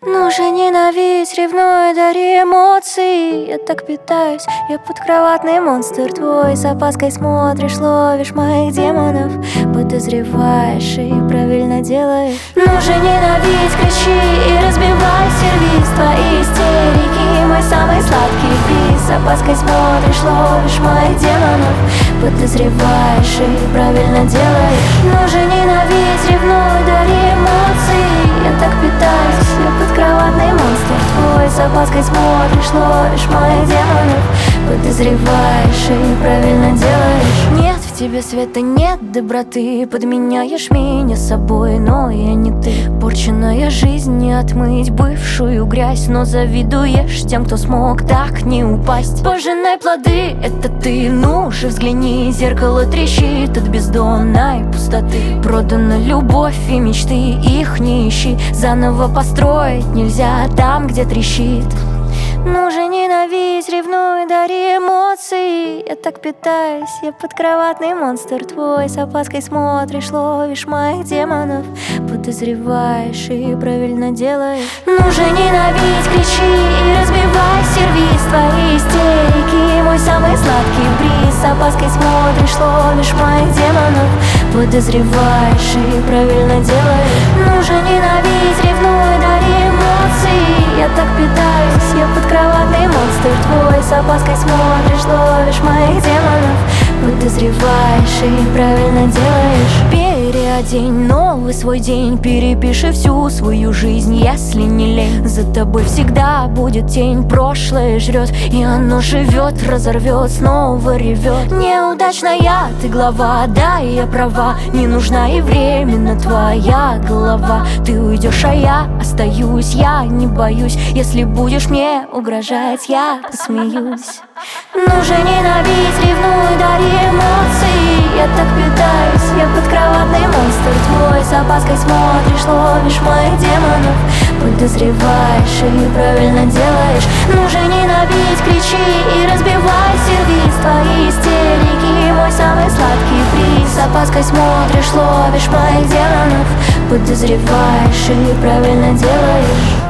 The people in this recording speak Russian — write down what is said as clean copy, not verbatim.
Ну же ненавидь, ревную, дари эмоции. Я так питаюсь, я подкроватный монстр твой. С опаской смотришь, ловишь моих демонов. Подозреваешь и правильно делаешь. Ну же ненавидь, кричи и разбивай сервиз. Твои истерики, мой самый сладкий приз. С опаской смотришь, ловишь моих демонов. Подозреваешь и правильно делаешь. Ну же ненавидь, ревную, дари эмоции. Я так питаюсь, я подкроватный монстр твой. С опаской смотришь, ловишь моих демонов. Подозреваешь и правильно делаешь. Нет в тебе света, нет доброты. Подменяешь меня собой, но я не ты. Порченная жизнь не отмыть бывшую грязь. Но завидуешь тем, кто смог так не упасть. Пожинай плоды, это ты, ну же взгляни. Зеркало трещит от бездонной пустоты. Продана любовь и мечты, их не ищи. Заново построить нельзя там, где трещит. Ну же ненавидь, ревнуй, дари эмоции. Я так питаюсь, я подкроватный монстр твой. С опаской смотришь, ловишь моих демонов. Подозреваешь и правильно делаешь. Ну же ненавидь, кричи и разбивай сервиз. Твои истерики, мой самый сладкий бриз. С опаской смотришь, ловишь моих демонов. Подозреваешь и правильно делаешь. Ну же ненавидь, ревнуй, дари эмоции. Я так питаюсь, я подкроватный монстр твой. С опаской смотришь, ловишь моих демонов. Подозреваешь и правильно делаешь. Переодень новый свой день, перепиши всю свою жизнь, если не лень. За тобой всегда будет тень, прошлое жрет, и оно живет, разорвет, снова ревет. Неудачная ты глава, да, я права. Не нужна и временно твоя голова. Ты уйдешь, а я остаюсь, я не боюсь. Если будешь мне угрожать, я посмеюсь. Ну же ненавидь, ревнуй, дари эмоции. Я так питаюсь, я подкроватный монстр твой. С опаской смотришь, ловишь моих демонов. Подозреваешь и правильно делаешь. Ну же ненавидь, кричи и разбивай сервиз. Твои истерики, мой самый сладкий приз. С опаской смотришь, ловишь моих демонов. Подозреваешь и правильно делаешь.